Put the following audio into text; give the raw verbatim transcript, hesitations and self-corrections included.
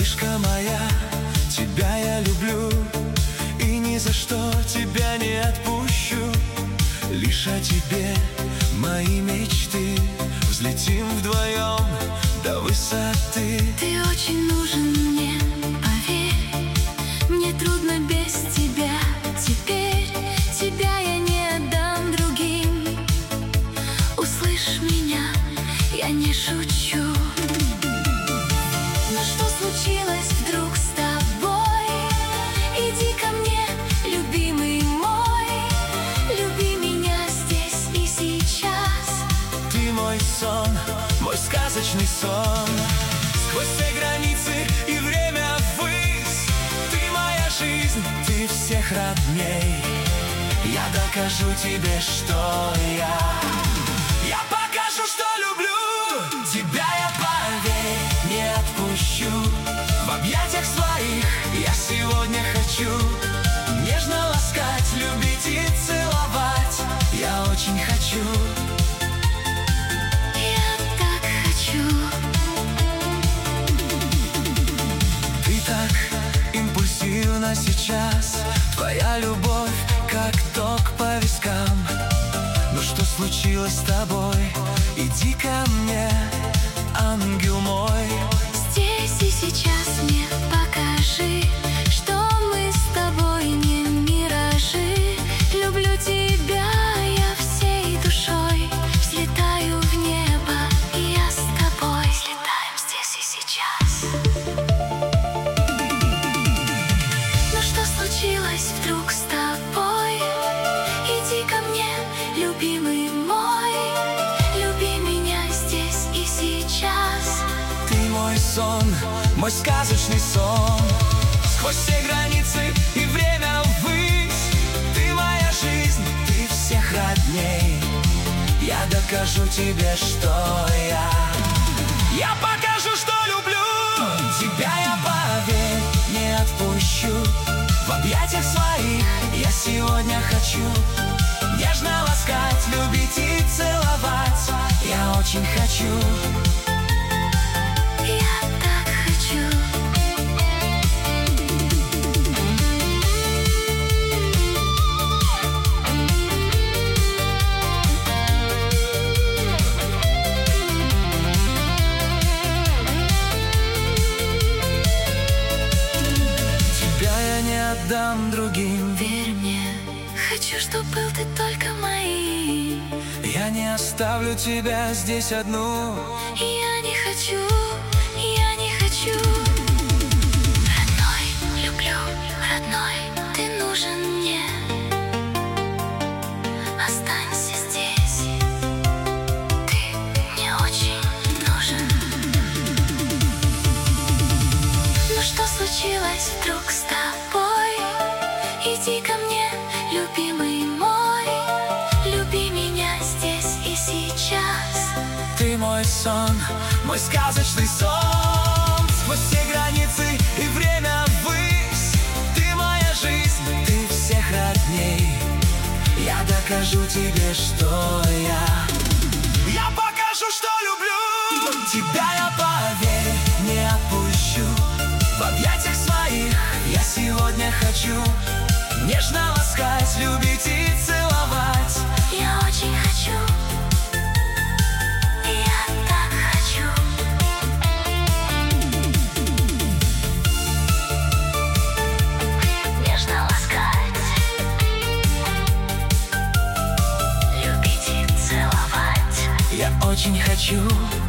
малышка моя, тебя я люблю, и ни за что тебя не отпущу. Лишь о тебе мои мечты, взлетим вдвоем до высоты. Ты очень нужен мне, поверь, мне трудно без тебя. Теперь тебя я не отдам другим. Услышь меня, я не шучу. Но что случилось вдруг с тобой? Иди ко мне, любимый мой, люби меня здесь и сейчас. Ты мой сон, мой сказочный сон. Сквозь все границы и время ввысь, ты моя жизнь, ты всех родней. Я докажу тебе, что я Я покажу, что люблю. Тебя я, поверь, не отпущу. В объятиях своих я сегодня хочу нежно ласкать, любить и целовать. Я очень хочу. Я так хочу. Ты так импульсивна сейчас, твоя любовь как ток по вискам. Ну что случилось с тобой? Иди ко мне, ангел мой. Здесь и сейчас мне покажи, что мы с тобой не миражи. Люблю тебя я всей душой, взлетаю в небо, и я с тобой. Взлетаем здесь и сейчас. Ну что случилось вдруг с тобой? Иди ко мне, любимый мой, люби меня здесь и сейчас. Ты мой сон, мой сказочный сон. Сквозь все границы и время ввысь, ты моя жизнь, ты всех родней. Я докажу тебе, что я Я покажу, что люблю. Тебя я, поверь, не отпущу. В объятиях своих я сегодня хочу нежно ласкать, любить и целовать. Я очень хочу. Я так хочу. Тебя я не отдам другим. Верь мне, хочу, чтоб был ты только моим. Я не оставлю тебя здесь одну. Я не хочу, я не хочу. Родной, люблю, родной, ты нужен мне. Останься здесь, ты мне очень нужен. Ну что случилось вдруг с тобой? Иди ко мне, любимый мой, люби меня здесь и сейчас. Ты мой сон, мой сказочный сон. Сквозь все границы и время ввысь, ты моя жизнь, ты всех родней. Я докажу тебе, что я Я покажу, что люблю. Тебя я, поверь, не отпущу. В объятиях своих я сегодня хочу нежно ласкать, любить и целовать. Я очень хочу. Я так хочу. Нежно ласкать, любить и целовать. Я очень хочу.